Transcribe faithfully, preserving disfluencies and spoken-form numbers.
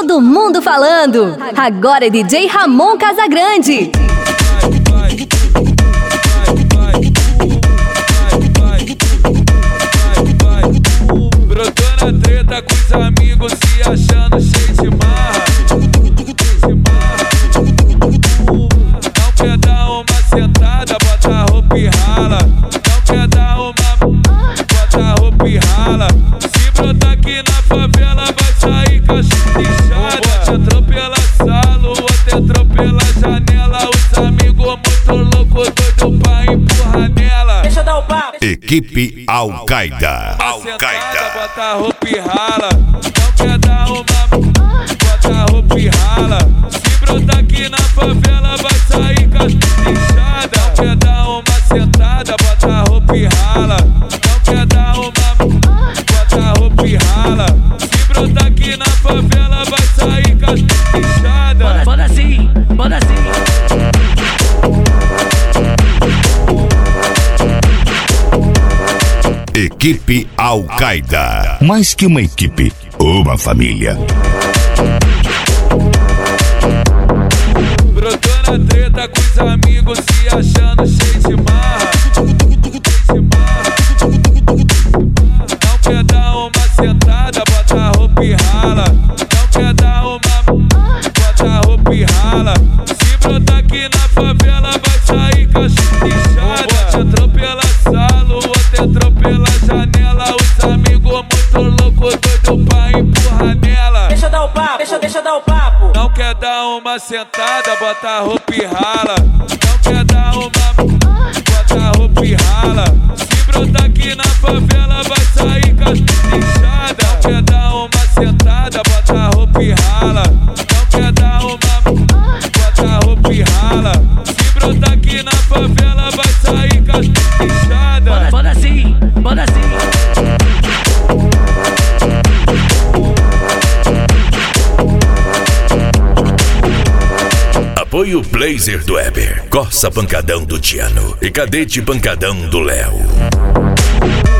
todo mundo falando. Agora é D J Ramon Casagrande. Brotou na treta com os amigos, se achando cheio de marra. Não quer dar uma sentada, bota a roupa e rala. Não quer dar uma, bota a roupa e rala. Se brotar aqui na favela, vai sair cachorro inchada. Um bote atropela a sala, o outro atropela a janela. Os amigos muito loucos, doido pra empurrar nela. Deixa eu dar o papo. Equipe Al-Qaeda. Al-Qaeda. Bota a roupa e rala. Não quer dar uma, bota a roupa e rala. Se brotar aqui na favela, vai sair cachorro inchada. Não quer dar uma sentada, bota a roupa e rala. Não quer dar uma, bota a roupa e rala. Se brotar aqui na favela, vai sair cachorro inchada. Bora assim, bora assim. Equipe Al-Qaeda. Mais que uma equipe, uma família. Brotou na treta com os amigos, se achando cheio de marra. Não quer dar uma sentada, bota a roupa e rala. Não quer dar uma, bota a roupa e rala. Se brotar aqui na favela, vai sair cachorro inchada. Um bote atropela a sala, o outro atropela a janela. Os amigos muito loucos, doido pra empurrar nela. Deixa eu dar o papo, deixa, deixa eu dar o papo. Não quer dar uma sentada, bota a roupa e rala. Não quer dar uma, bota a roupa e rala. Se brotar aqui na favela, vai sair cachorro inchada. Não quer dar uma sentada, bota a roupa e rala. Não quer dar uma, bota a roupa e rala. Se brotar aqui na favela, vai sair cachorro inchada. Bora, bora assim, bora assim. Apoio Blazer do Weber, Corsa Pancadão do Tiano e Cadete Pancadão do Léo.